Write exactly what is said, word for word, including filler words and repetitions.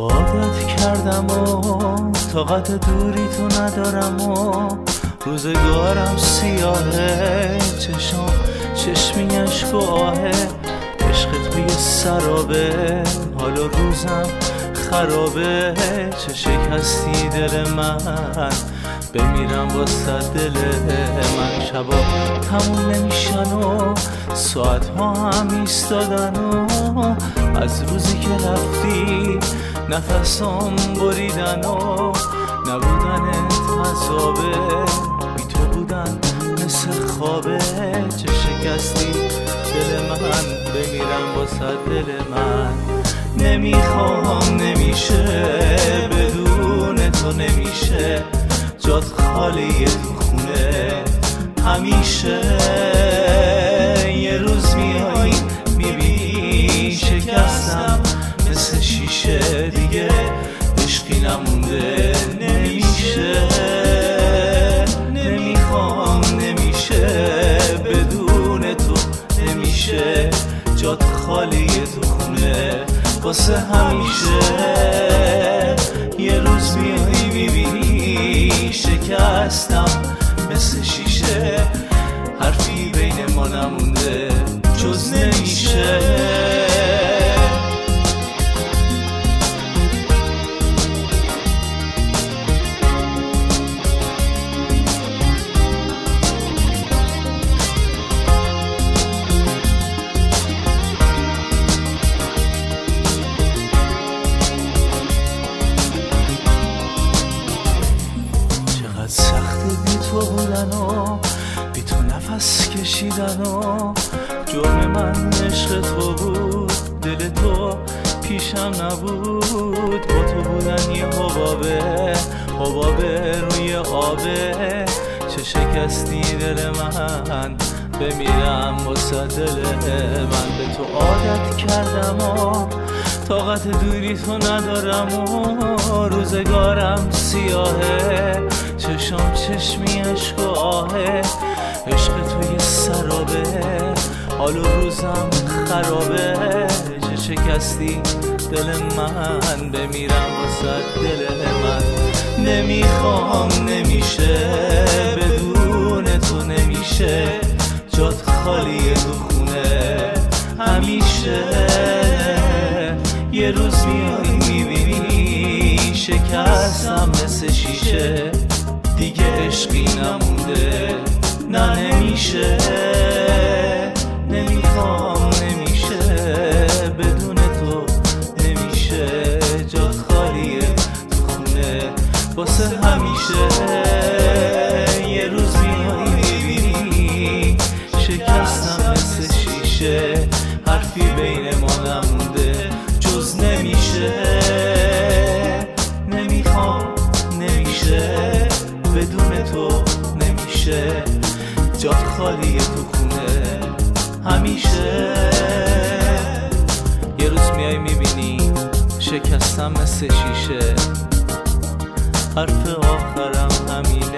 عادت کردم و طاقت دوری تو ندارم و روزگارم سیاهه، چشم چشمی عشق و آهه، عشق توی سرابه، حال و روزم خرابه، چه شکستی دل من، بمیرم واسه دل من. شبا تموم نمیشن و ساعت ها هم ایستادن و از روزی که رفتی نفسام بریدن و نبودنت عذابه، بی تو بودن مثل خوابه، چه شکستی دل من، بمیرم واسه دل من. نمیخوام نمیشه بدون تو نمیشه، جات خالیه تو خونه همیشه. یه روز میای میبینی شکستم مثل شیشه، دیگه عشقی نمونده نمیشه. نمیخوام نمیشه بدون تو نمیشه، جات خالیه تو خونه واسه همیشه. یه روز میای میبینی شکستم مثل شیشه، حرفی بین ما نمونده جز نمیشه. سخت بی تو بودن و بی تو نفس کشیدن و جرم من عشق تو بود، دل تو پیشم نبود، با تو بودن یه حبابه حبابه روی آبه، چه شکستی دل من، بمیرم واسه دل من. به تو عادت کردم و طاقت دوری تو ندارم و روزگارم سیاهه، چشم چشمی عشق و آهه، عشق تو یه سرابه، حال و روزم خرابه، چه شکستی دل من، بمیرم واسه دل من. نمیخوام نمیشه بدون تو نمیشه، جات خالیه تو خونه همیشه. یه روز میای میبینی شکستم مثل شیشه، دیگه عشقی نمونده نه نمیشه. نمیخوام نمیشه بدون تو نمیشه، جات خالیه تو خونه واسه همیشه. یه روز میای میبینی شکستم مثل شیشه، حرفی بین ما نمونده جز نمیشه. نمیخوام نمیشه بدون تو نمیشه، جات خالیه تو خونه همیشه. یه روز میای میبینی شکستم مثل شیشه، حرف آخرم همینه.